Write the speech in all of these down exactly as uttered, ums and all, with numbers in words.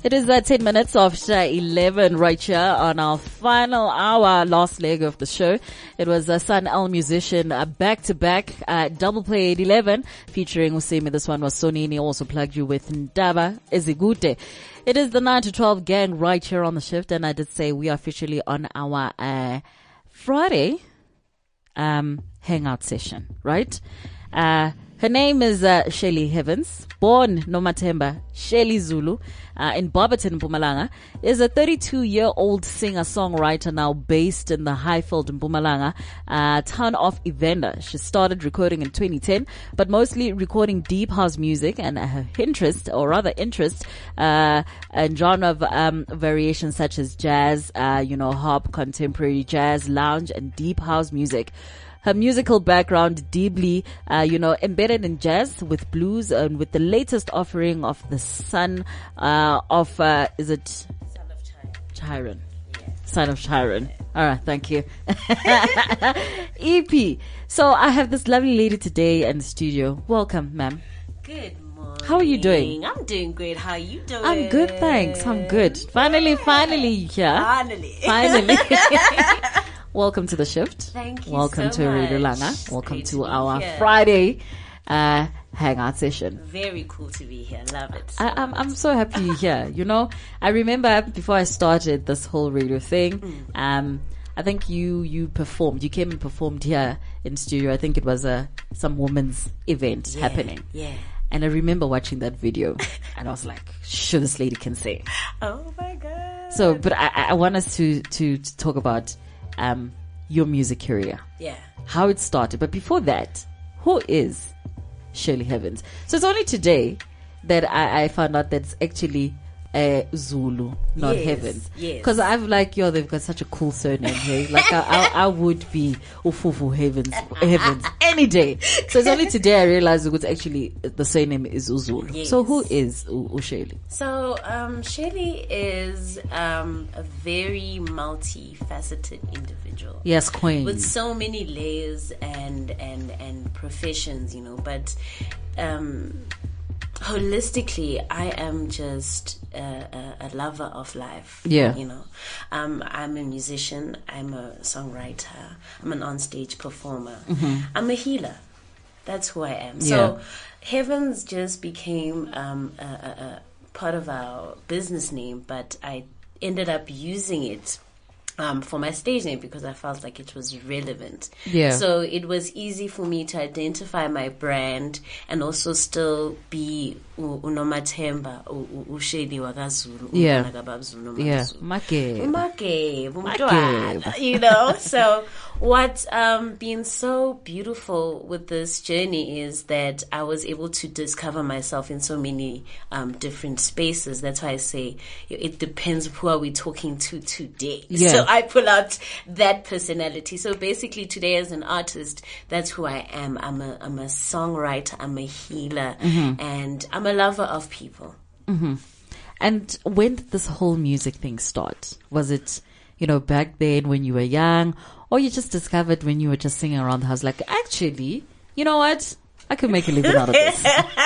It is uh, ten minutes after eleven right here on our final hour, last leg of the show. It was uh, Sun El Musician, uh, back to back, uh, double play at eleven, featuring Usemi. This one was Sonini, also plugged you with Ndaba Ezigute. It is the nine to twelve gang right here on the shift, and I did say we are officially on our, uh, Friday, um, hangout session, right? Uh, her name is uh, Shelly Heavens, born Nomathemba Shelly Zulu uh, in Barberton, Mpumalanga, is a thirty-two-year-old singer-songwriter now based in the Highfield, Mpumalanga, uh, town of Evander. She started recording in twenty ten, but mostly recording deep house music, and her interest, or rather interest, uh, in genre of um, variations such as jazz, uh, you know, hop, contemporary jazz, lounge, and deep house music. Her musical background deeply, uh, you know, embedded in jazz with blues and with the latest offering of the son, uh, of, uh, is it? Son of Chiron. Chiron. Yeah. Son of Chiron. All right. Thank you. E P. So I have this lovely lady today in the studio. Welcome, ma'am. Good morning. How are you doing? I'm doing great. How are you doing? I'm good, thanks. I'm good. Finally, finally, yeah. Finally. Finally. Welcome to the shift. Thank you Welcome so to Radio much. Langa. It's Welcome great to to be our here. Friday uh hangout session. Very cool to be here. Love it. I, I'm I'm so happy you're here. You know, I remember before I started this whole radio thing, Mm. um, I think you you performed. You came and performed here in studio. I think it was a some women's event Yeah, happening. Yeah. And I remember watching that video, and I was like, "Sure, this lady can sing." Oh my God. So, but I, I want us to, to, to talk about, um, your music career, Yeah. how it started. But before that, who is Shelly Heavens? So it's only today that I, I found out that it's actually, uh, Zulu, not Yes, Heavens. yes. Cause I've like, yo, they've got such a cool surname here. Like I, I, I would be Ufufu Heavens, Heavens any day. So it's only today I realized it was actually, the surname is Uzulu. Yes. So who is U- Ushelly? So, um, Shelly is um, a very multifaceted individual. Yes, queen. With so many layers and and and professions, you know. But um, holistically, I am just a, a, a lover of life. Yeah. You know, um, I'm a musician. I'm a songwriter. I'm an onstage performer. I'm a healer. That's who I am. So, Yeah. Heavens just became um, a, a, a part of our business name, but I ended up using it um, for my stage name because I felt like it was relevant. Yeah. So it was easy for me to identify my brand and also still be u- unomathemba, u- u- uShelly wakwaZulu, Yeah. umntwana kaBabZulu, Yeah. nomaZulu. Make. Umake, Umake. umntwana, you know. So what's um been so beautiful with this journey is that I was able to discover myself in so many um different spaces. That's why I say it depends who are we talking to today. Yeah. So I pull out that personality. So basically today as an artist, that's who I am. I'm a I'm a songwriter, I'm a healer, and I'm a lover of people. And when did this whole music thing start? Was it, you know, back then when you were young, or you just discovered when you were just singing around the house, like, actually, you know what? I could make a living out of this.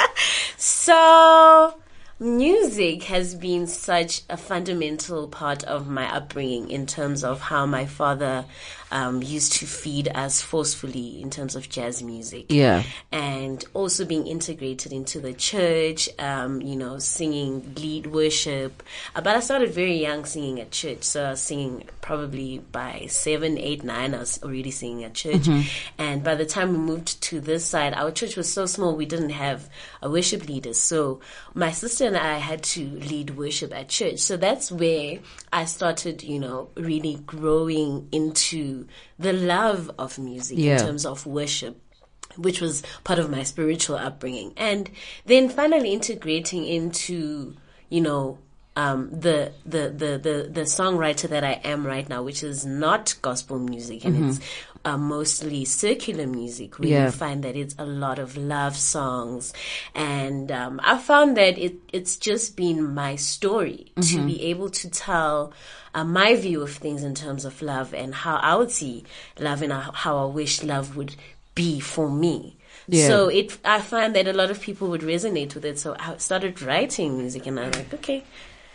So, music has been such a fundamental part of my upbringing in terms of how my father um, used to feed us forcefully in terms of jazz music. Yeah. And also being integrated into the church, um, you know, singing lead worship. Uh, But I started very young singing at church. So I was singing probably by seven, eight, nine, I was already singing at church. And by the time we moved to this side, our church was so small, we didn't have a worship leader. So my sister and I had to lead worship at church. So that's where I started, you know, really growing into the love of music Yeah. in terms of worship, which was part of my spiritual upbringing. And then finally integrating into, you know, um, the, the, the, the, the songwriter that I am right now, which is not gospel music, and it's uh, mostly circular music, where Yeah. you find that it's a lot of love songs. And um, I found that it it's just been my story to be able to tell uh, my view of things in terms of love and how I would see love and how I wish love would be for me. Yeah. So it, I find that a lot of people would resonate with it. So I started writing music, and I was like, okay,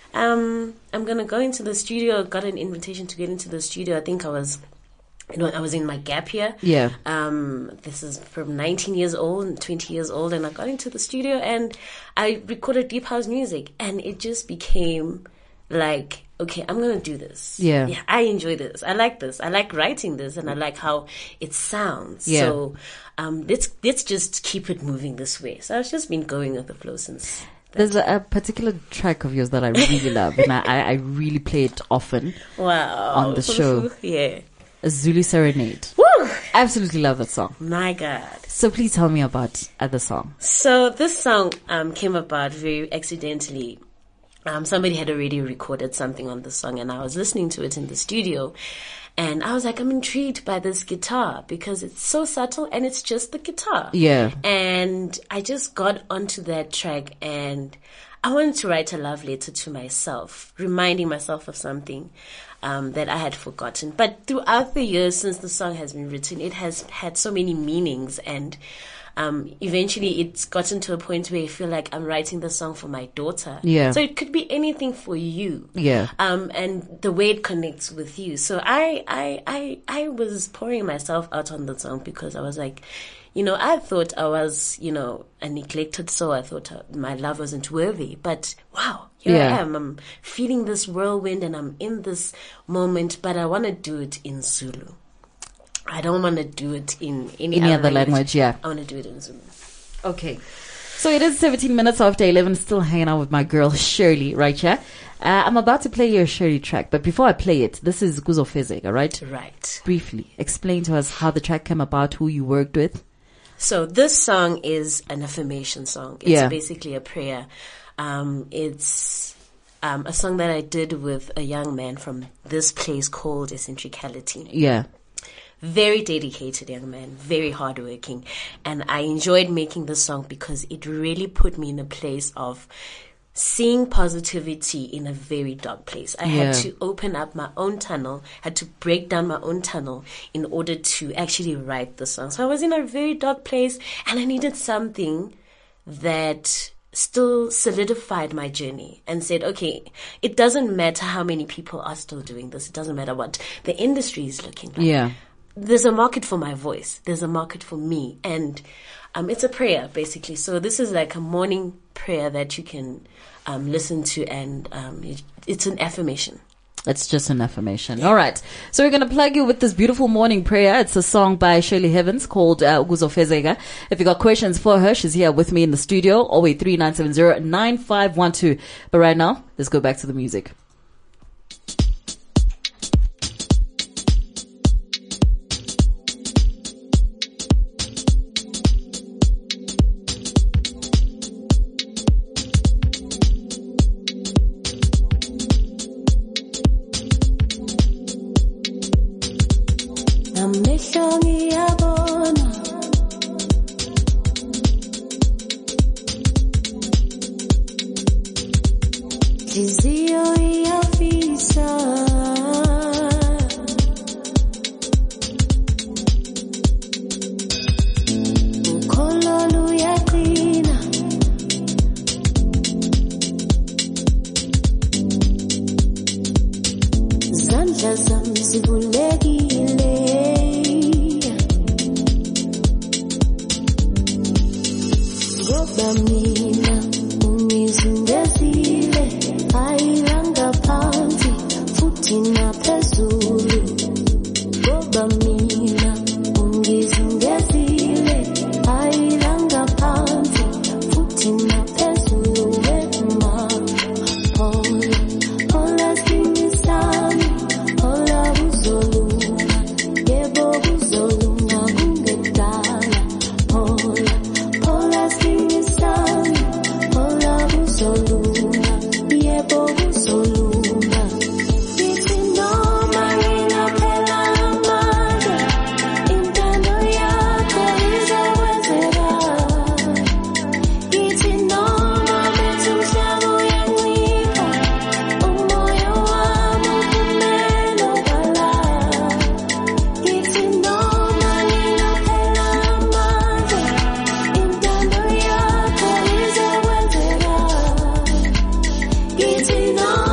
um, I'm going to go into the studio. Got an invitation to get into the studio. I think I was, you know, I was in my gap year. Yeah. Um, this is from nineteen years old and twenty years old. And I got into the studio and I recorded deep house music. And it just became like, okay, I'm going to do this. Yeah. yeah. I enjoy this. I like this. I like writing this and I like how it sounds. Yeah. So, um, let's, let's just keep it moving this way. So I've just been going with the flow since. There's a, a particular track of yours that I really love and I, I really play it often. Wow. On the show. Yeah. A Zulu Serenade. Woo! Absolutely love that song. My God. So please tell me about uh, the song. So this song, um, came about very accidentally. Um, somebody had already recorded something on the song and I was listening to it in the studio and I was like, I'm intrigued by this guitar because it's so subtle and it's just the guitar. Yeah. And I just got onto that track and I wanted to write a love letter to myself, reminding myself of something um, that I had forgotten. But throughout the years since the song has been written, it has had so many meanings and Um, eventually it's gotten to a point where I feel like I'm writing the song for my daughter. Yeah. So it could be anything for you. Yeah. Um, and the way it connects with you. So I, I, I, I was pouring myself out on the song because I was like, you know, I thought I was, you know, a neglected soul. I thought uh, my love wasn't worthy, but wow, here Yeah. I am. I'm feeling this whirlwind and I'm in this moment, but I want to do it in Zulu. I don't want to do it in any, Any other other language, yeah. I want to do it in Zulu. Okay. So it is seventeen minutes after eleven, still hanging out with my girl Shirley right here. Uh, I'm about to play your Shirley track, but before I play it, this is Kuzofezeka, right? Right. Briefly, explain to us how the track came about, who you worked with. So this song is an affirmation song. It's Yeah. basically a prayer. Um, it's um, a song that I did with a young man from this place called Eccentricality. Yeah. Very dedicated young man, very hardworking. And I enjoyed making this song because it really put me in a place of seeing positivity in a very dark place. I Yeah. had to open up my own tunnel, had to break down my own tunnel in order to actually write the song. So I was in a very dark place and I needed something that still solidified my journey and said, okay, it doesn't matter how many people are still doing this. It doesn't matter what the industry is looking like. Yeah. There's a market for my voice. There's a market for me. And um, it's a prayer, basically. So this is like a morning prayer that you can um, listen to, and um, it, it's an affirmation. It's just an affirmation. All right. So we're going to plug you with this beautiful morning prayer. It's a song by Shirley Heavens called uh, Kuzofezeka. If you got questions for her, she's here with me in the studio. oh eight three nine seven zero nine five one two. But right now, let's go back to the music. It's enough.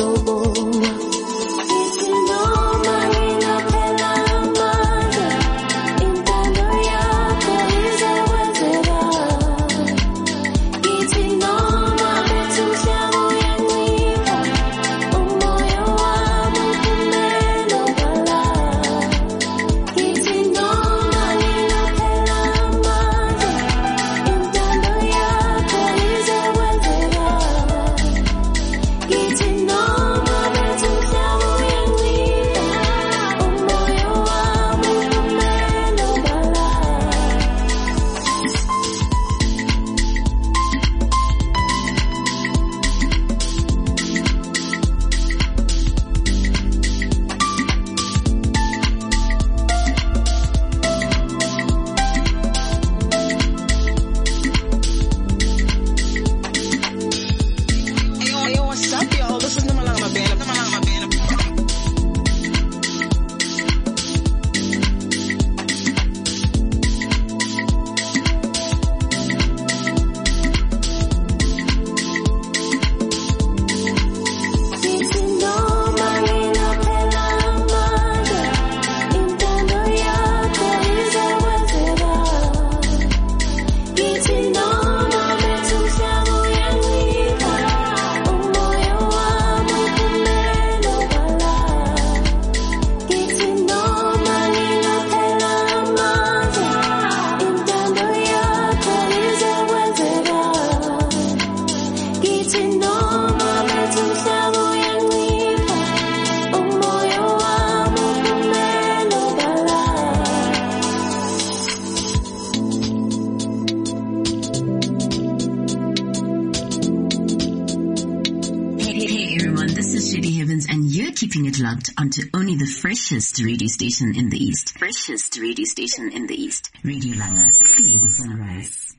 Keeping it locked onto only the freshest radio station in the East. Freshest radio station in the East. Radio Langa. Feel the sunrise.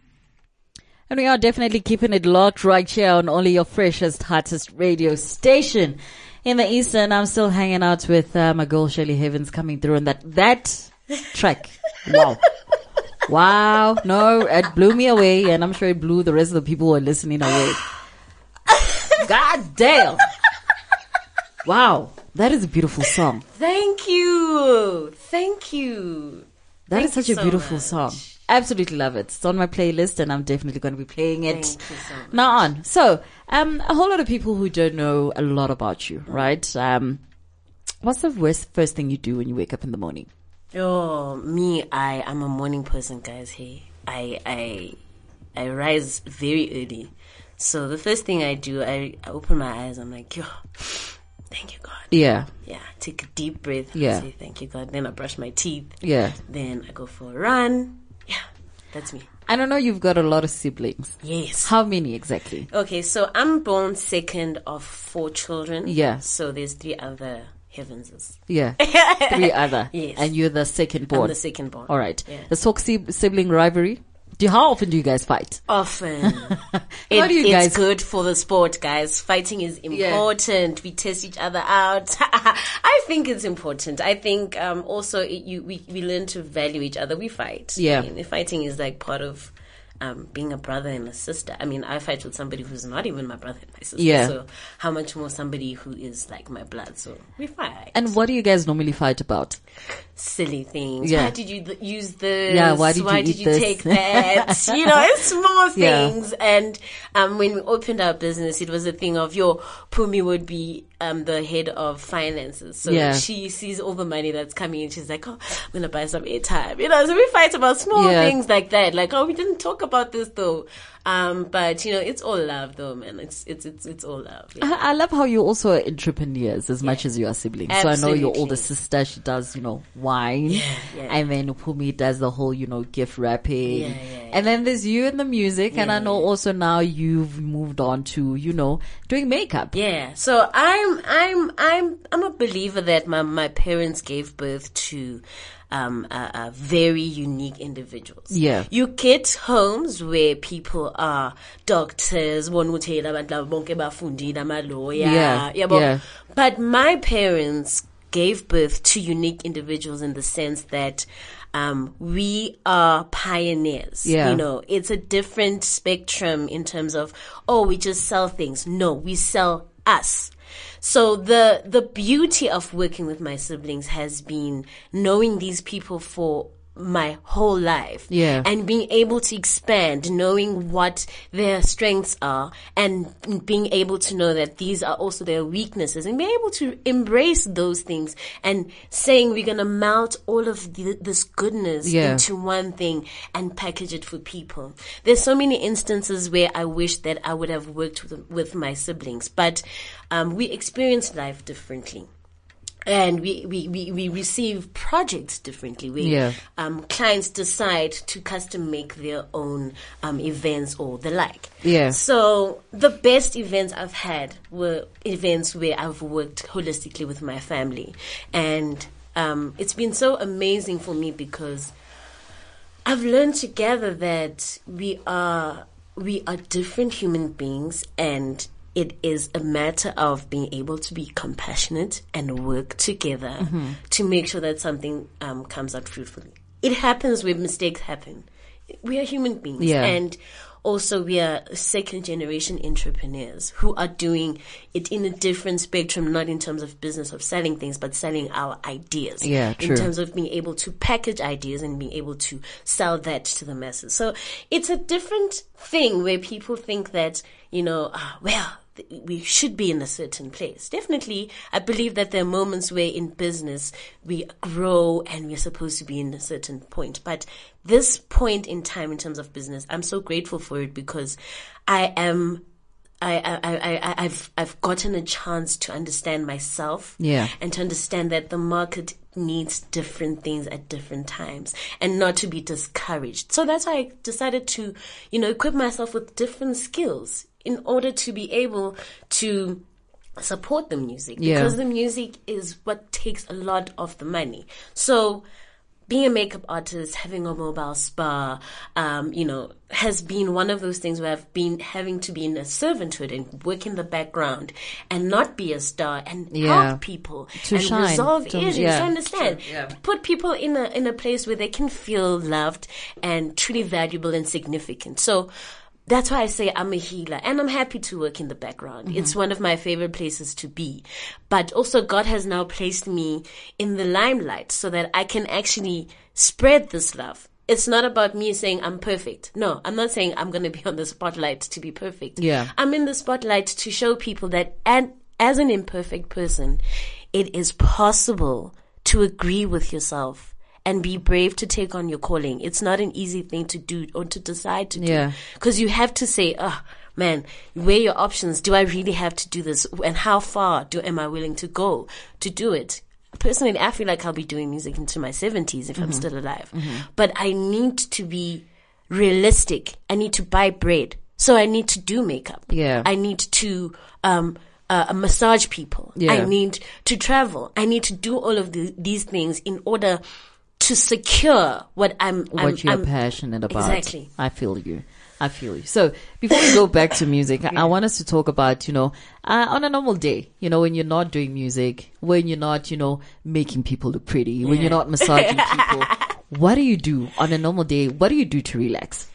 And we are definitely keeping it locked right here on only your freshest, hottest radio station in the East. And I'm still hanging out with uh, my girl Shelly Heavens coming through on that, that track. Wow. Wow. No, it blew me away, and I'm sure it blew the rest of the people who are listening away. God damn. Wow, that is a beautiful song. Thank you. Thank you. That Thank is such you a so beautiful much. song. Absolutely love it. It's on my playlist, and I'm definitely going to be playing it Thank you so much. now on. So, um, a whole lot of people who don't know a lot about you, right? Um, what's the worst, first thing you do when you wake up in the morning? Oh, me, I am a morning person, guys. Hey, I, I, I rise very early. So the first thing I do, I, I open my eyes. I'm like, yo, thank you, God. Yeah, Yeah, take a deep breath. Yeah. Say thank you, God. Then I brush my teeth. yeah. Then I go for a run. Yeah, that's me. I don't know, you've got a lot of siblings. Yes. How many exactly? Okay, so I'm born second of four children. Yeah. So there's three other Heavenses. Yeah, three other. Yes. And you're the second born. I'm the second born. All right. Yeah. The talk si- sibling rivalry. Do you, how often do you guys fight? Often. How It, do you it's guys- good for the sport, guys. Fighting is important. We test each other out. I think it's important. I think um, also it, you we, we learn to value each other. We fight. Yeah. I mean, fighting is like part of um, being a brother and a sister. I mean, I fight with somebody who's not even my brother and my sister. Yeah. So how much more somebody who is like my blood. So we fight. And what do you guys normally fight about? Silly things. Yeah. Why did you th- use this? Yeah, why did you eat you this? take that? You know, it's small Yeah. things. And um, when we opened our business, it was a thing of, yo, Pumi would be um, the head of finances. So Yeah. she sees all the money that's coming in. She's like, oh, I'm going to buy some airtime. You know, so we fight about small Yeah. things like that. Like, oh, we didn't talk about this though. Um, but you know, it's all love though, man. It's, it's, it's, it's all love. Yeah. I, I love how you also are entrepreneurs as much as you are siblings. So I know your Absolutely. older sister, she does, you know, wine. yeah. And then Upumi does the whole, you know, gift wrapping. Yeah, yeah, yeah. And then there's you and the music. And I Yeah. know also now you've moved on to, you know, doing makeup. Yeah, so I'm I'm I'm I'm a believer that my my parents gave birth to um uh, uh, very unique individuals. Yeah. You get homes where people are doctors, one would tell about bonke bafundile, ama lawyer. Yeah, yabo. yeah. But my parents gave birth to unique individuals in the sense that um, we are pioneers. Yeah. You know, it's a different spectrum in terms of, oh, we just sell things. No, we sell us. So the the beauty of working with my siblings has been knowing these people for my whole life, yeah, and being able to expand, knowing what their strengths are, and being able to know that these are also their weaknesses, and being able to embrace those things, and saying we're gonna melt all of the, this goodness yeah. into one thing and package it for people. There's so many instances where I wish that I would have worked with, with my siblings, but um, we experience life differently. And we, we, we, we receive projects differently where yeah. um, clients decide to custom make their own um, events or the like. Yeah. So the best events I've had were events where I've worked holistically with my family. And um, it's been so amazing for me because I've learned together that we are we are different human beings, and it is a matter of being able to be compassionate and work together mm-hmm. to make sure that something um, comes out fruitfully. It happens where mistakes happen. We are human beings. Yeah. And also we are second generation entrepreneurs who are doing it in a different spectrum, not in terms of business of selling things, but selling our ideas. Yeah, true. In terms of being able to package ideas and being able to sell that to the masses. So it's a different thing where people think that, you know, ah, well, we should be in a certain place. Definitely, I believe that there are moments where in business we grow and we're supposed to be in a certain point. But this point in time in terms of business, I'm so grateful for it because I am, I, I, I, I I've, I've gotten a chance to understand myself. Yeah. And to understand that the market needs different things at different times and not to be discouraged. So that's why I decided to, you know, equip myself with different skills in order to be able to support the music. Yeah. Because the music is what takes a lot of the money. So being a makeup artist, having a mobile spa, um, you know, has been one of those things where I've been having to be in a servanthood and work in the background and not be a star and yeah. help people to and shine. resolve to, issues. Yeah. I understand. Sure. Yeah. Put people in a in a place where they can feel loved and truly valuable and significant. So that's why I say I'm a healer, and I'm happy to work in the background. Mm-hmm. It's one of my favorite places to be. But also God has now placed me in the limelight so that I can actually spread this love. It's not about me saying I'm perfect. No, I'm not saying I'm going to be on the spotlight to be perfect. Yeah. I'm in the spotlight to show people that and as an imperfect person, it is possible to agree with yourself and be brave to take on your calling. It's not an easy thing to do or to decide to do. Yeah. Because you have to say, oh, man, weigh your options. Do I really have to do this? And how far do am I willing to go to do it? Personally, I feel like I'll be doing music into my seventies if mm-hmm. I'm still alive. Mm-hmm. But I need to be realistic. I need to buy bread. So I need to do makeup. Yeah. I need to um uh, massage people. Yeah. I need to travel. I need to do all of the, these things in order to secure what I'm, what I'm, you're I'm, passionate about. Exactly. I feel you. I feel you. So before we go back to music, yeah. I want us to talk about, you know, uh, on a normal day, you know, when you're not doing music, when you're not, you know, making people look pretty, yeah. when you're not massaging people, what do you do on a normal day? What do you do to relax?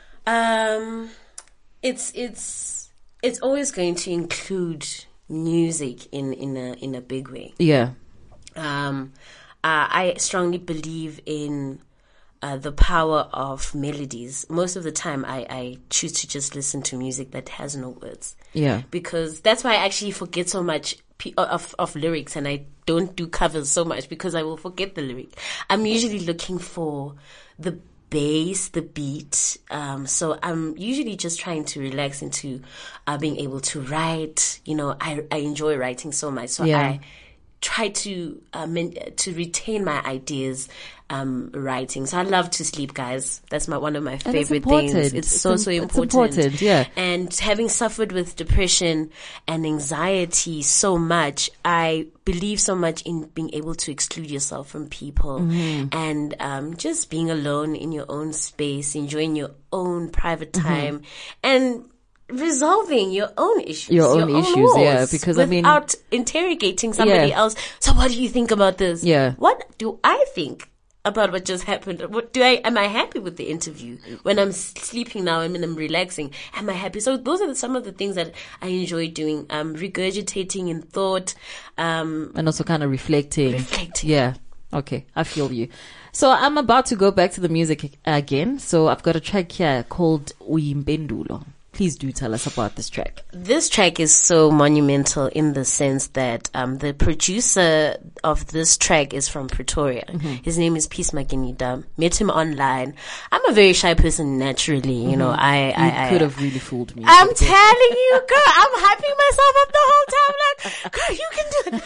Um, it's, it's, it's always going to include music in, in a, in a big way. Yeah. Um, Uh, I strongly believe in uh, the power of melodies. Most of the time, I, I choose to just listen to music that has no words. Yeah. Because that's why I actually forget so much p- of, of lyrics, and I don't do covers so much because I will forget the lyric. I'm usually looking for the bass, the beat. Um, so I'm usually just trying to relax into uh, being able to write. You know, I, I enjoy writing so much. So yeah. I try to um, to retain my ideas um, writing. So I love to sleep, guys. That's my one of my and favorite it's things. It's, it's so, im- so it's important. important. Yeah. And having suffered with depression and anxiety so much, I believe so much in being able to exclude yourself from people mm-hmm. and um, just being alone in your own space, enjoying your own private time, mm-hmm. and resolving your own issues, your own, your issues, own wars, yeah. Because I mean, without interrogating somebody yeah. else. So, what do you think about this? Yeah. What do I think about what just happened. What do I, am I happy with the interview? When I'm sleeping now and when I'm relaxing, am I happy? So those are the, some of the things that I enjoy doing. Um, regurgitating in thought. Um, and also kind of reflecting. Reflecting. Yeah. Okay. I feel you. So I'm about to go back to the music again. So I've got a track here called Uyimpendulo. Please do tell us about this track. This track is so monumental in the sense that um, the producer of this track is from Pretoria. Mm-hmm. His name is Peace Makinita. Met him online. I'm a very shy person naturally. You mm-hmm. know, I, you I, I could have really fooled me. I'm telling you, girl. I'm hyping myself up the whole time. Like, girl, you can do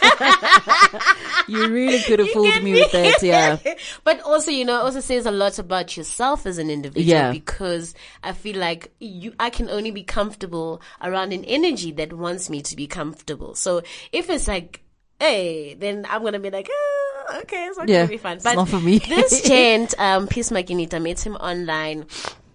that. You really could have You fooled get me with that, yeah. But also, you know, it also says a lot about yourself as an individual. Yeah. Because I feel like you, I can only be comfortable around an energy that wants me to be comfortable. So if it's like, hey, then I'm gonna be like, oh, okay, it's not yeah, gonna be fun. It's but not for me. This gent, um, Peace Makinita, met him online.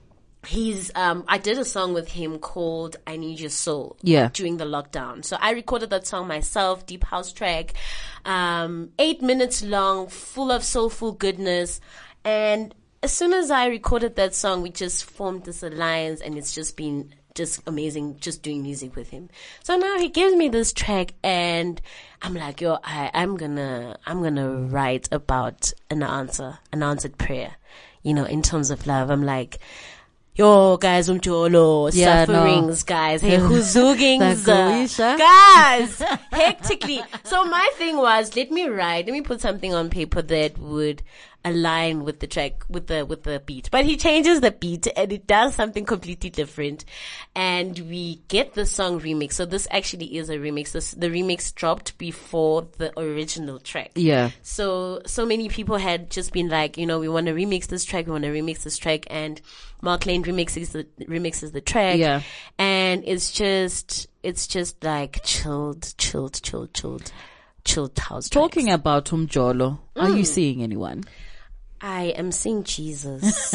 He's, um, I did a song with him called I Need Your Soul. Yeah. During the lockdown. So I recorded that song myself, deep house track, um, eight minutes long, full of soulful goodness. And as soon as I recorded that song, we just formed this alliance and it's just been just amazing just doing music with him. So now he gives me this track and I'm like, yo, I, I'm gonna, I'm gonna write about an answer, an answered prayer, you know, in terms of love. I'm like, yo, guys, umjolo, yeah, sufferings, no. guys, hey, huzugings, Zagoisha. guys, hectically. So my thing was, let me write, let me put something on paper that would align with the track, with the, with the beat. But he changes the beat and it does something completely different. And we get the song remix. So this actually is a remix. This, the remix dropped before the original track. Yeah. So, so many people had just been like, you know, we want to remix this track, we want to remix this track, and Mark Lane remixes the, remixes the track. Yeah. And it's just, it's just like chilled, chilled, chilled, chilled, chilled house tracks. Talking about Umjolo, Mm. are you seeing anyone? I am seeing Jesus.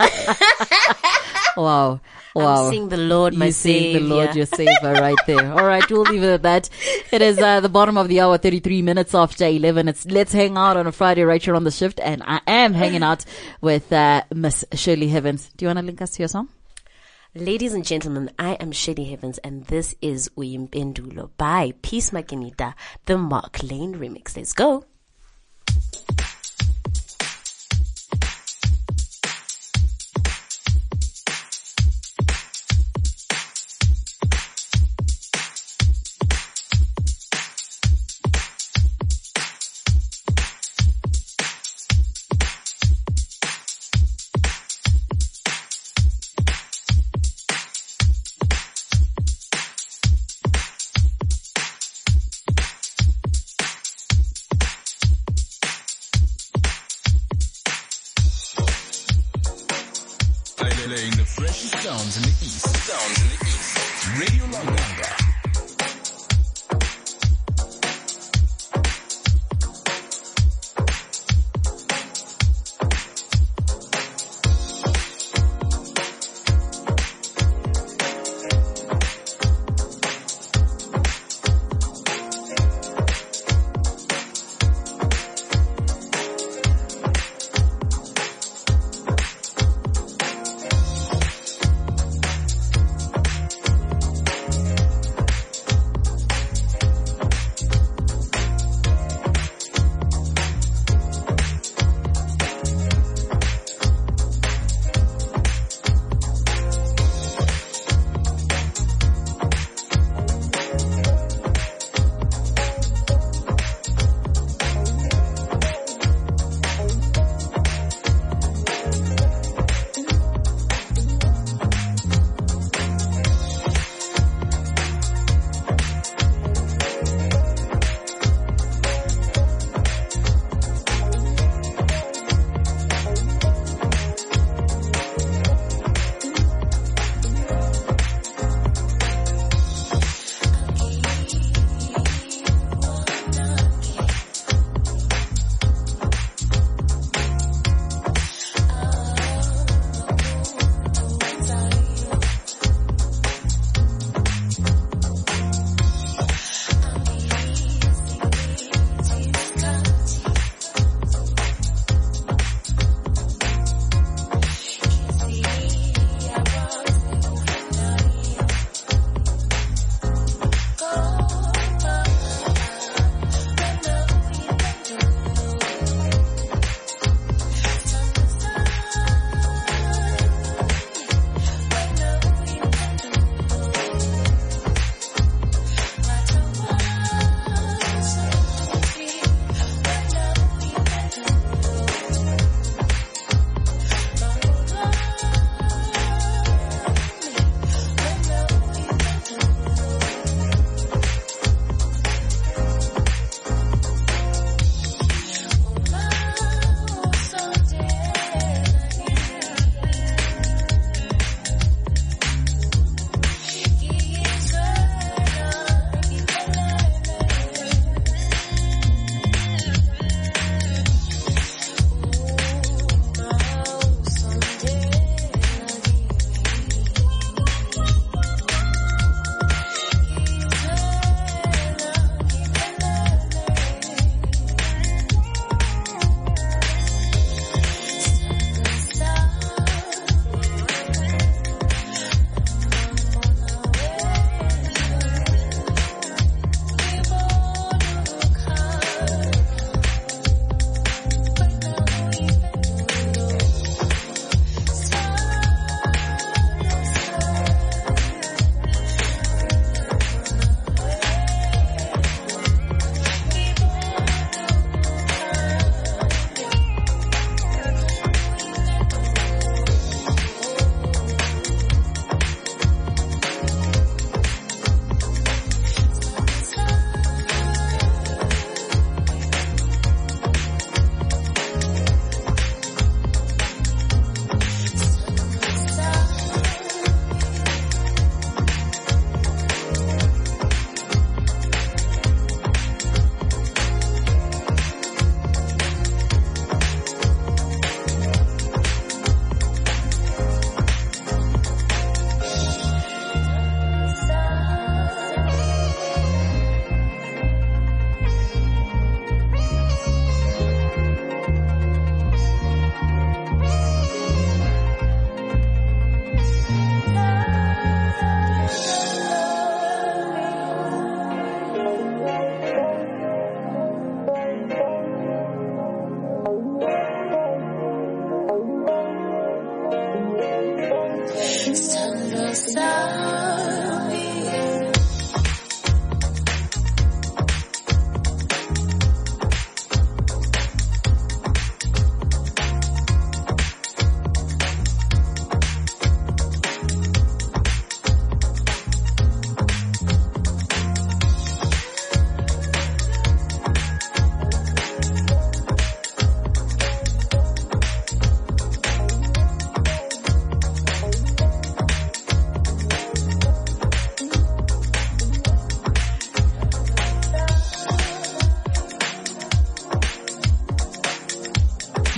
Wow. Wow. I'm seeing the Lord, my You're seeing Savior. the Lord, your Savior, right there. All right, we'll leave it at that. It is uh, the bottom of the hour, thirty-three minutes after eleven. It's Let's Hang Out on a Friday right here on the shift, and I am hanging out with uh, Miss Shirley Heavens. Do you want to link us to your song? Ladies and gentlemen, I am Shirley Heavens, and this is Uyimpendulo by Peace Makinita, the Mark Lane remix. Let's go. Playing the freshest sounds in the east. Sounds in the east. Radio Longanga.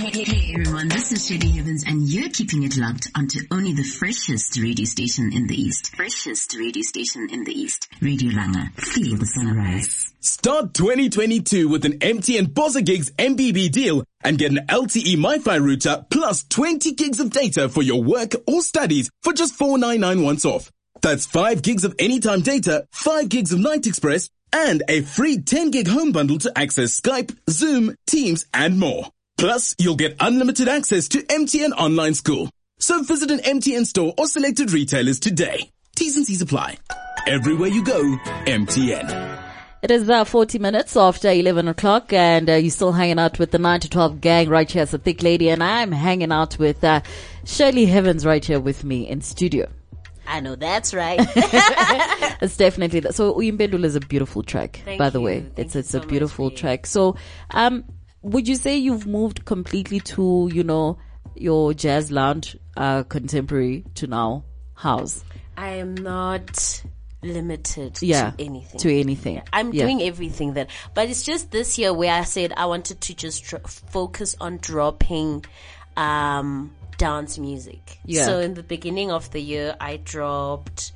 Hey, hey everyone, this is Shady Evans and you're keeping it locked onto only the freshest radio station in the East. Freshest radio station in the East. Radio Langa. Feel the sunrise. Start twenty twenty-two with an M T N Bossa Gigs M B B deal and get an L T E MiFi router plus twenty gigs of data for your work or studies for just four ninety-nine once off. That's five gigs of anytime data, five gigs of Night Express, and a free ten gig home bundle to access Skype, Zoom, Teams, and more. Plus, you'll get unlimited access to M T N Online School. So visit an M T N store or selected retailers today. T's and C's apply. Everywhere you go, M T N. It is uh, forty minutes after eleven o'clock and uh, you're still hanging out with the nine to twelve gang right here as a thick lady, and I'm hanging out with uh, Shirley Heavens right here with me in studio. I know that's right. It's definitely that. So Uyimpendula is a beautiful track, Thank by the you. way. Thank It's you it's so a beautiful much, babe. track. So um would you say you've moved completely to, you know, your jazz lounge uh contemporary to now house? I am not limited Yeah. to anything. To anything. I'm Yeah. doing everything that, but it's just this year where I said I wanted to just tr- focus on dropping, um, dance music. Yeah. So in the beginning of the year, I dropped,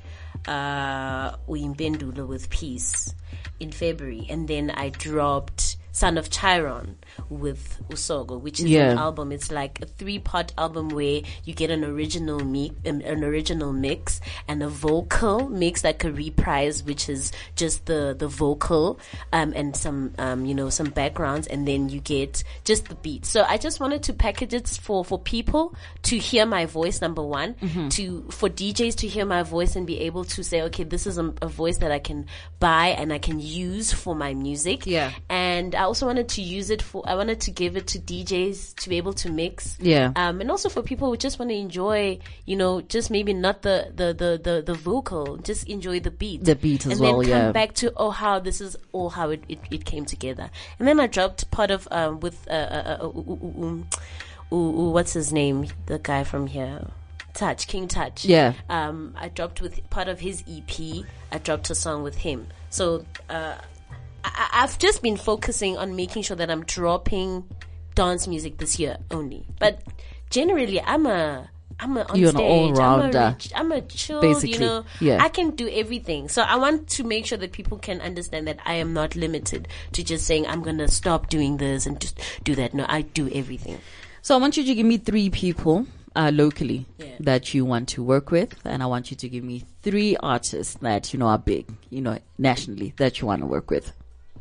uh, Uyimpendula with Peace in February, and then I dropped Son of Chiron with Usogo, which is Yeah. an album. It's like a three-part album where you get an original mi- um, an original mix and a vocal mix, like a reprise, which is just the the vocal um, and some um, you know some backgrounds, and then you get just the beat. So I just wanted to package it for for people to hear my voice. Number one, Mm-hmm. to for D Js to hear my voice and be able to say, okay, this is a, a voice that I can buy and I can use for my music. Yeah. And I also wanted to use it for, I wanted to give it to D Js to be able to mix. Yeah. Um, and also for people who just want to enjoy, you know, just maybe not the, the, the, the, the vocal, just enjoy the beat. The beat as and well, then come yeah. back to, oh, how this is all how it, it, it came together. And then I dropped part of, um, with, uh, uh, uh, uh, uh, um, uh, uh, what's his name? The guy from here. Touch, King Touch. Yeah. Um, I dropped with part of his E P. I dropped a song with him. So, uh, I, I've just been focusing on making sure that I'm dropping dance music this year only. But generally, I'm a, I'm a on You're an stage. all-rounder, I'm a, rich, I'm a chill, basically. you know. Yeah. I can do everything. So I want to make sure that people can understand that I am not limited to just saying I'm gonna stop doing this and just do that. No, I do everything. So I want you to give me three people uh, locally Yeah. that you want to work with, and I want you to give me three artists that you know are big, you know, nationally that you want to work with.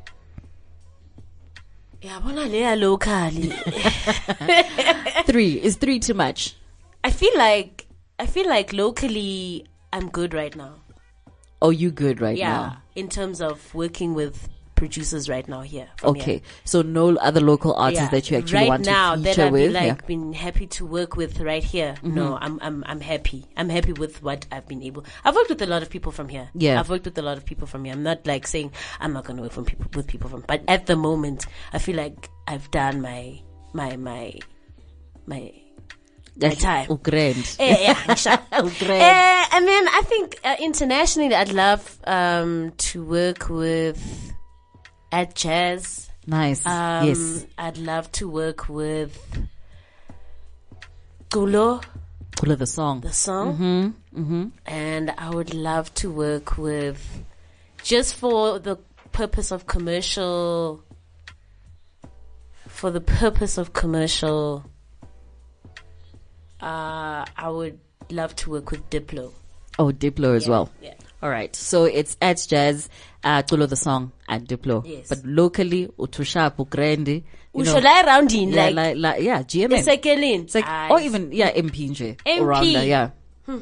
Yeah, bona leya locally. Three is three too much? I feel like I feel like locally I'm good right now. Oh, you good right Yeah, now? in terms of working with producers right now here. from Okay, here. so no other local artists Yeah. that you actually right want now to that feature I've with? been like Yeah. been happy to work with right here. Mm-hmm. No, I'm I'm I'm happy. I'm happy with what I've been able. I've worked with a lot of people from here. Yeah. I've worked with a lot of people from here. I'm not like saying I'm not gonna work from people with people from. But at the moment, I feel like I've done my my my my. That's time. oh, grand. Eh, yeah, sure. Oh, great. Eh, and then I think uh, internationally, I'd love um, to work with at Jazz. Nice. Um, Yes. I'd love to work with Gulo, Cool of the song. the song. Mm-hmm. Mm-hmm. And I would love to work with, just for the purpose of commercial, for the purpose of commercial, uh, I would love to work with Diplo. Oh, Diplo as Yeah, well. yeah. All right. So it's at Jazz, uh, Tulo the song, and Diplo. Yes. But locally, Utushapu, Grandi. You know, Usho la around in, yeah, like, like, like, yeah, G M M. Esekelin. It's like, Ah, or even, yeah, M P nje. M P. Around there, yeah.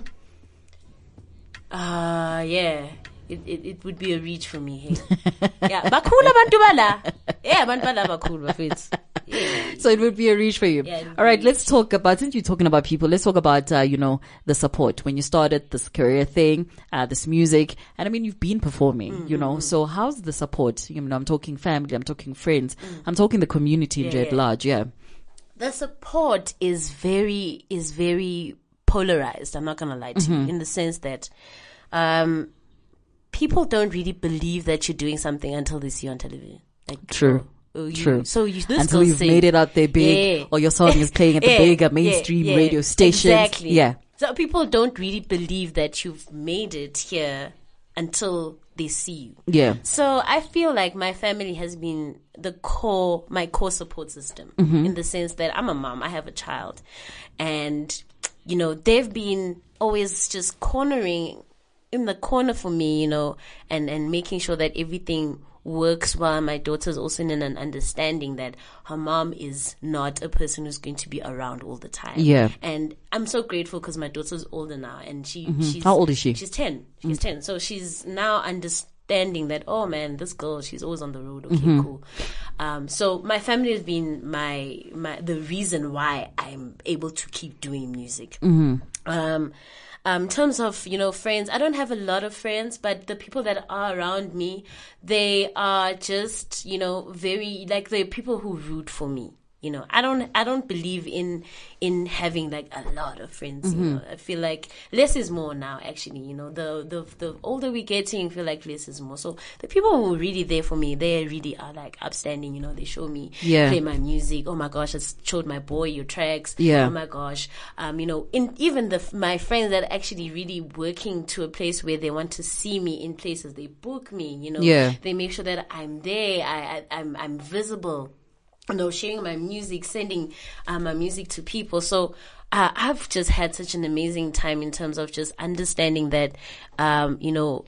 Uh, yeah. It, it it would be a reach for me. Hey. Yeah, bakhulu abantu bala. Yeah, abantu bala bakhulu bafethu. Yeah. So it would be a reach for you. Yeah, it would All right, be a let's talk about, since you're talking about people, let's talk about, uh, you know, the support when you started this career thing, uh, this music. And I mean, you've been performing, Mm-hmm. you know, so how's the support? You know, I'm talking family, I'm talking friends, I'm talking the community in Mm. Yeah, at yeah. large. Yeah. The support is very is very polarized. I'm not gonna lie to you, in the sense that um, people don't really believe that you're doing something until they see you on television. Like, True. oh, uh, you, True. So you, this until girl you've sing. made it out there big, Yeah. or your song is playing at the Yeah, bigger mainstream yeah, yeah. radio stations. Exactly. Yeah. So people don't really believe that you've made it here until they see you. Yeah. So I feel like my family has been the core, my core support system, Mm-hmm. in the sense that I'm a mom, I have a child, and you know, they've been always just cornering in the corner for me, you know, and, and making sure that everything works well. My daughter's also in an understanding that her mom is not a person who's going to be around all the time. Yeah. And I'm so grateful because my daughter's older now, and she, she's, How old is she? She's ten. She's ten. So she's now understanding that, oh man, this girl, she's always on the road. Okay, cool. Um, so my family has been my, my, the reason why I'm able to keep doing music. Um, Um, in terms of, you know, friends, I don't have a lot of friends, but the people that are around me, they are just, you know, very, like, they're people who root for me. You know, I don't, I don't believe in, in having like a lot of friends. You know, I feel like less is more now, actually. You know, the, the, the older we're getting, I feel like less is more. So the people who are really there for me, they really are like upstanding. You know, they show me, Yeah. play my music. Oh my gosh, I showed my boy your tracks. Yeah. Oh my gosh. Um, you know, in even the, my friends that are actually really working to a place where they want to see me in places, they book me, you know, Yeah. they make sure that I'm there. I, I, I'm, I'm visible. You know, sharing my music, sending uh, my music to people. So uh, I've just had such an amazing time in terms of just understanding that, um, you know,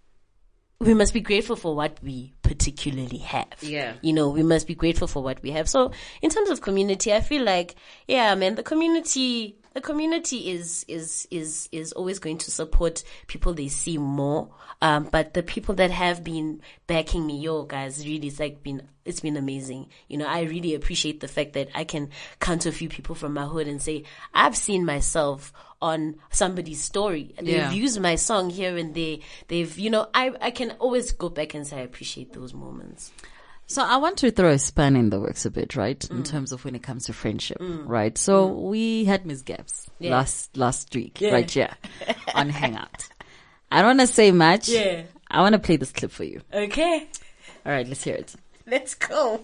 we must be grateful for what we particularly have. Yeah. You know, we must be grateful for what we have. So in terms of community, I feel like, yeah, man, the community, the community is, is, is, is always going to support people they see more. Um, but the people that have been backing me, yo, guys, really, it's like been, it's been amazing. You know, I really appreciate the fact that I can come to a few people from my hood and say, I've seen myself on somebody's story. They've Yeah. used my song here and there. They've, you know, I, I can always go back and say I appreciate those moments. So I want to throw a span in the works a bit, right? In terms of when it comes to friendship, right? So we had Miss Gaps Yeah. last, last week, Yeah. right here on Hangout. I don't want to say much. Yeah. I want to play this clip for you. Okay, All right, let's hear it. let's go.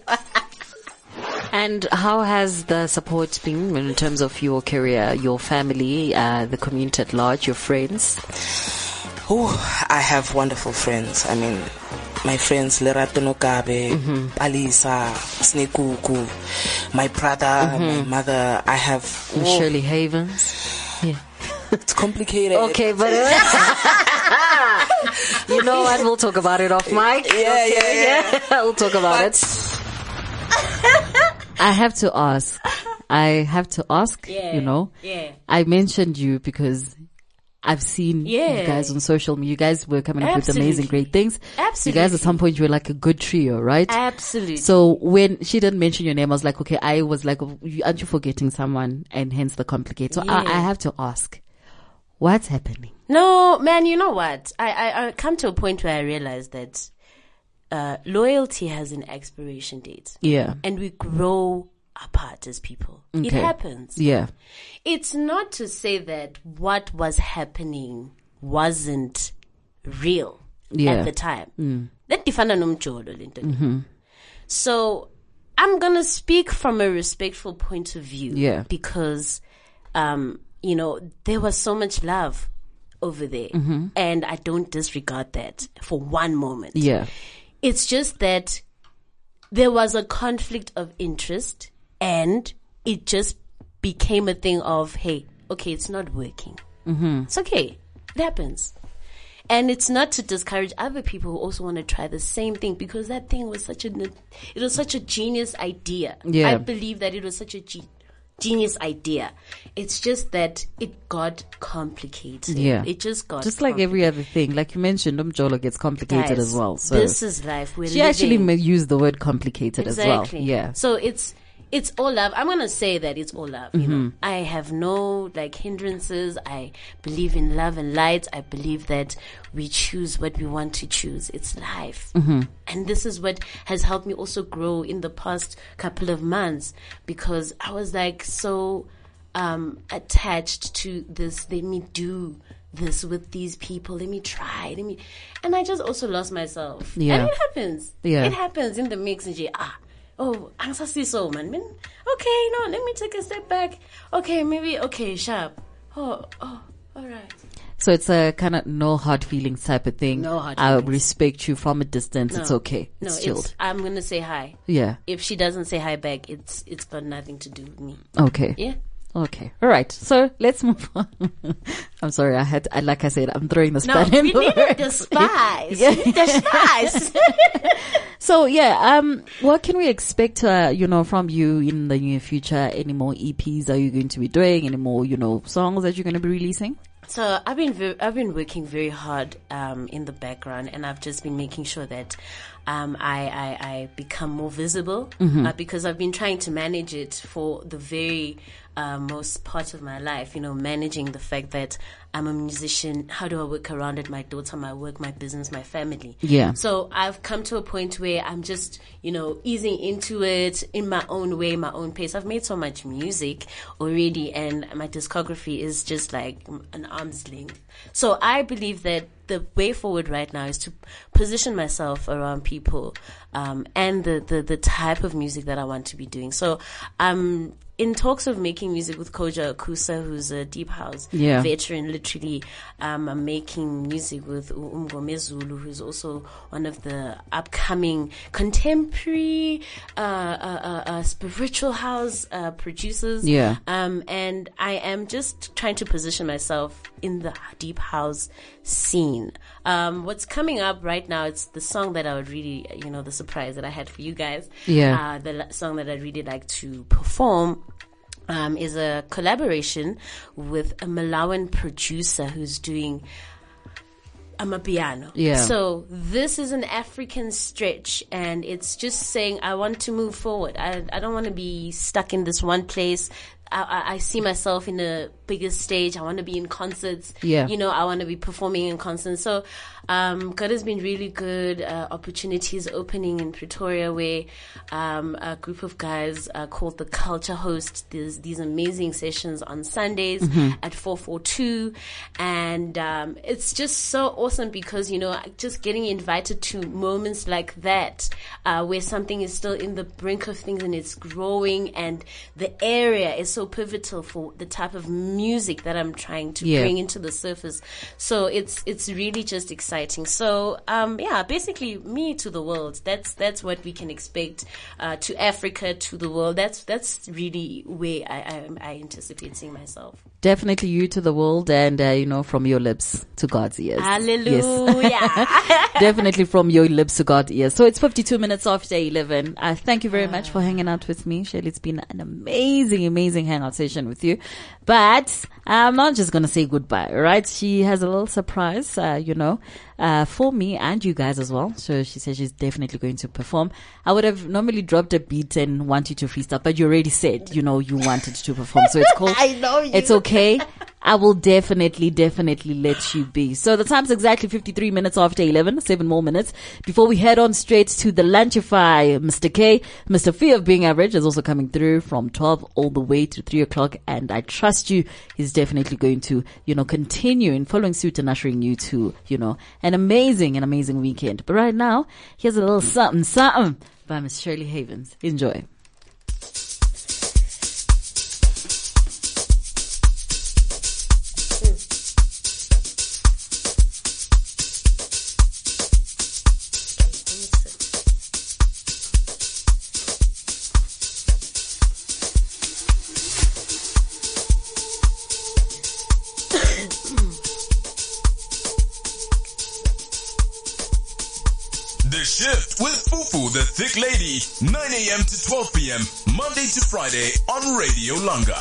And how has the support been in terms of your career, your family, uh, the community at large, your friends? Oh, I have wonderful friends. I mean, my friends Lerato Nokabe, Mm-hmm. Alisa, Snekuku, my brother, my mother. I have. And oh, Shirley Havens? Yeah. it's complicated. Okay, but you know what? We'll talk about it off mic. Yeah, yeah, yeah. We'll talk about it. I have to ask. I have to ask, Yeah. you know. Yeah. I mentioned you because I've seen Yeah. you guys on social media. You guys were coming up with amazing, Absolutely. great things. You guys Absolutely. at some point you were like a good trio, right? Absolutely. So when she didn't mention your name, I was like, okay, I was like, aren't you forgetting someone? And hence the complicate. So I, Yeah. I have to ask, what's happening? No, man, you know what? I, I, I come to a point where I realize that uh, loyalty has an expiration date. Yeah. And we grow apart as people. It Okay. happens. Yeah. It's not to say that what was happening wasn't real Yeah. at the time. That difana nomjolo lento le. So I'm gonna speak from a respectful point of view. Yeah. Because um, you know, there was so much love over there. And I don't disregard that for one moment. Yeah. It's just that there was a conflict of interest and it just became a thing of, hey, okay, it's not working. Mm-hmm. It's okay. It happens. And it's not to discourage other people who also want to try the same thing, because that thing was such a, it was such a genius idea. Yeah. I believe that it was such a ge- genius idea. It's just that it got complicated. Yeah. It just got Just like every other thing, like you mentioned, Umjolo gets complicated Guys, as well. So this is life. We're she actually living. may use the word complicated Exactly. as well. Yeah. So it's it's all love. I'm gonna say that it's all love. You know, I have no like hindrances. I believe in love and light. I believe that we choose what we want to choose. It's life, and this is what has helped me also grow in the past couple of months, because I was like so um attached to this. Let me do this with these people. Let me try. Let me, and I just also lost myself. Yeah. And it happens. Yeah. It happens in the mix and ah. oh, so man, man. Okay, no, let me take a step back. Okay, maybe, okay, sharp. Oh, oh, all right. So it's a kind of no hard feelings type of thing. No hard I feelings. respect you from a distance. No. It's okay. No, It's chilled. it's, I'm gonna say hi. Yeah. If she doesn't say hi back, it's it's got nothing to do with me. Okay. Yeah. Okay. All right. So let's move on. I'm sorry. I had, I, like I said, I'm throwing the No, span in we the need works. the spice. Yeah. We need the spice. So yeah, um, what can we expect, uh, you know, from you in the near future? Any more E Ps are you going to be doing? Any more, you know, songs that you're going to be releasing? So I've been ve- I've been working very hard um, in the background, and I've just been making sure that um, I, I I become more visible Mm-hmm. uh, because I've been trying to manage it for the very uh, most part of my life. You know, managing the fact that I'm a musician. How do I work around it? My daughter, my work, my business, my family. Yeah. So I've come to a point where I'm just, you know, easing into it in my own way, my own pace. I've made so much music already, and my discography is just like an arm's length. So I believe that the way forward right now is to position myself around people um, and the, the, the type of music that I want to be doing. So I'm in talks of making music with Koja Akusa, who's a deep house Yeah. veteran, literally. Um, I'm making music with Umgome Zulu, who's also one of the upcoming contemporary uh, uh, uh, uh, spiritual house uh, producers. Yeah. Um, and I am just trying to position myself in the deep house scene. Um, what's coming up right now, it's the song that I would really, you know, the surprise that I had for you guys. Yeah. Uh, the la- song that I'd really like to perform um, is a collaboration with a Malawian producer who's doing Amapiano. Yeah. So this is an African stretch, and it's just saying I want to move forward. I I don't want to be stuck in this one place. I, I, I see myself in a bigger stage. I want to be in concerts. Yeah. You know, I want to be performing in concerts. So, um, God has been really good. Uh, opportunities opening in Pretoria where, um, a group of guys, uh, called The Culture host these, these amazing sessions on Sundays at four forty-two. And, um, it's just so awesome because, you know, just getting invited to moments like that, uh, where something is still in the brink of things and it's growing, and the area is so pivotal for the type of music that I'm trying to Yeah. bring into the surface. So it's it's really just exciting. So um yeah, basically me to the world. That's that's what we can expect. Uh, to Africa, to the world. That's that's really where I I, I anticipate seeing myself. Definitely you to the world, and, uh, you know, from your lips to God's ears. Hallelujah. Yes. Definitely from your lips to God's ears. So it's fifty-two minutes after eleven. Uh, thank you very much for hanging out with me, Shirley. It's been an amazing, amazing hangout session with you. But I'm not just going to say goodbye, right? She has a little surprise, uh, you know, uh, for me and you guys as well. So she said she's definitely going to perform. I would have normally dropped a beat and want you to freestyle, but you already said, you know, you wanted to perform. So it's cool. I know you. It's okay. I will definitely, definitely let you be. So the time's exactly fifty-three minutes after eleven, seven more minutes before we head on straight to the Lunchify. Mister K, Mister Fear of Being Average is also coming through from twelve all the way to three o'clock. And I trust you, he's definitely going to, you know, continue in following suit and ushering you to, you know, an amazing, an amazing weekend. But right now, here's a little something, something by Miss Shirley Havens. Enjoy. The Shift with Fufu the Thick Lady, nine a.m. to twelve p.m. Monday to Friday on Radio Langa.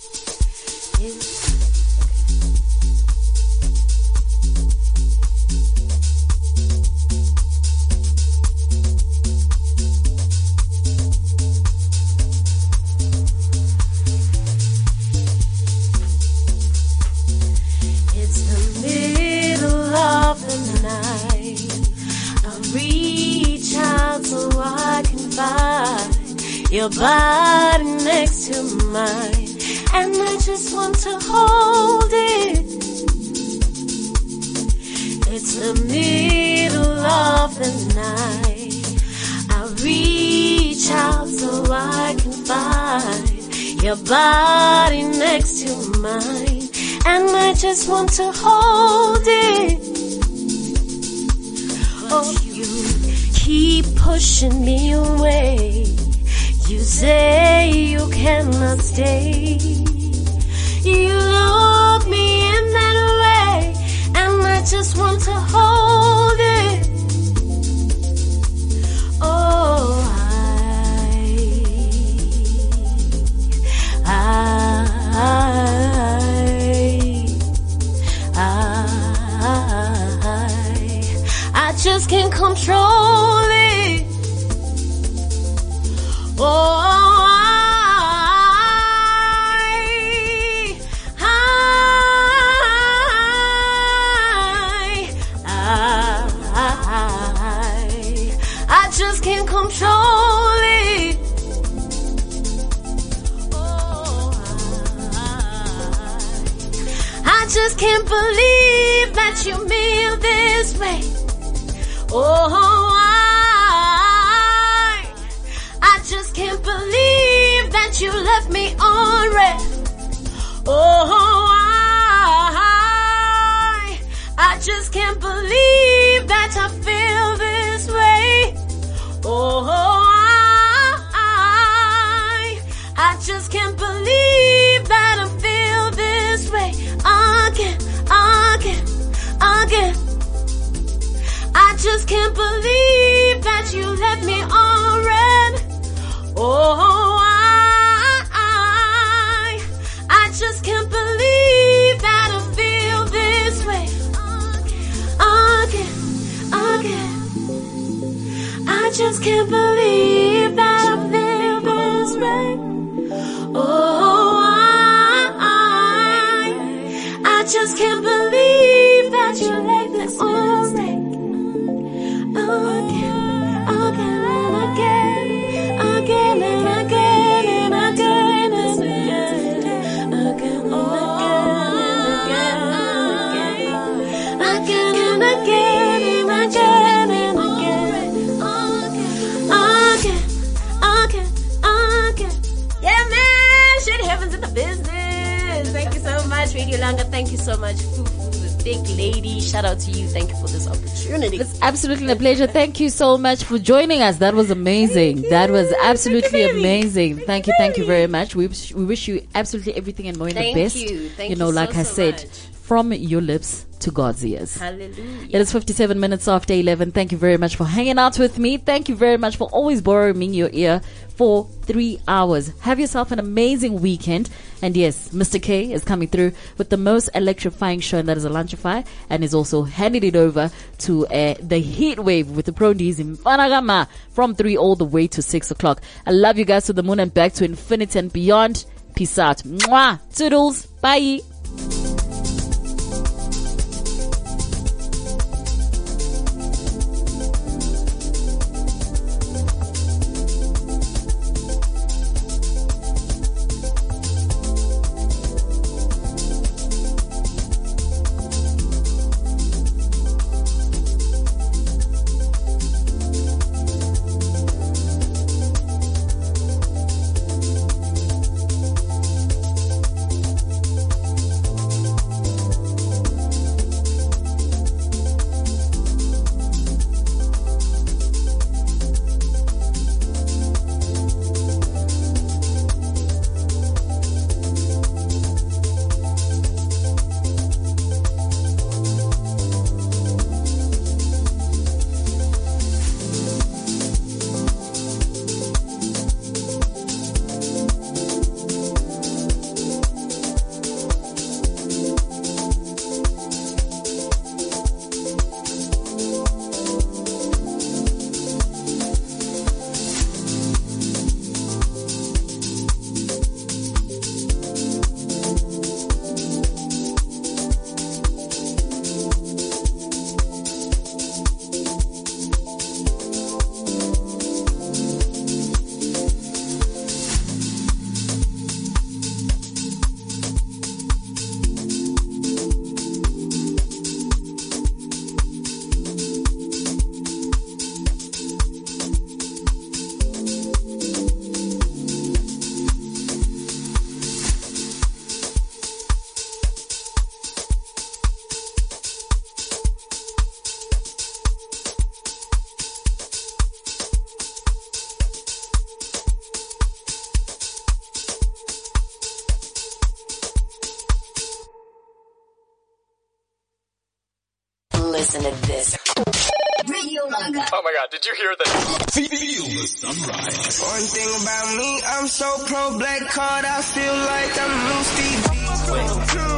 It's the middle of the night. I reach out so I can find your body next to mine, and I just want to hold it. It's the middle of the night. I reach out your body next to mine, and I just want to hold it. Oh, you keep pushing me away. You say you cannot stay. You look me in that way, and I just want to hold it. Oh, I, I, I, I just can't control it. Oh, just can't control it. Oh, I, I just can't believe that you feel this way. Oh, I, I just can't believe that you left me on red. Oh, I, I just can't believe that I feel this way. Oh, I, I just can't believe that I feel this way again, again, again. I just can't believe that you left me on red. Oh, I, I, I just can't believe that I feel this way again, again. I just can't believe that I feel this way. Oh, I, I, I just can't believe that you let me on again, again and again, again and again and again and again, again and again and again, again and again and again and again. Again, again. Yeah, man. Shit happens in the business. Thank you so much, Radio Langa. Thank you so much, Fufu, the big lady. Shout out to you. Thank you for this opportunity. It's absolutely a pleasure. Thank you so much for joining us. That was amazing. That was absolutely amazing. Thank you, thank you very much. We wish, we wish you absolutely everything and more in the Thank best. you. Thank you know, you like so, I so said, much. from your lips to God's ears. Hallelujah. It is fifty-seven minutes after eleven. Thank you very much for hanging out with me. Thank you very much for always borrowing me your ear for three hours. Have yourself an amazing weekend. And yes, Mister K is coming through with the most electrifying show, and that is a Lunchify, and is also handing it over to uh, the heat wave with the Prondies in Panagama from three all the way to six o'clock. I love you guys to the moon and back to infinity and beyond. Peace out. Mwah. Toodles. Bye. listen to this. Radio Langa. Oh my God, did you hear that? Feel the sunrise. One thing about me, I'm so pro black card, I feel like I'm new Steve.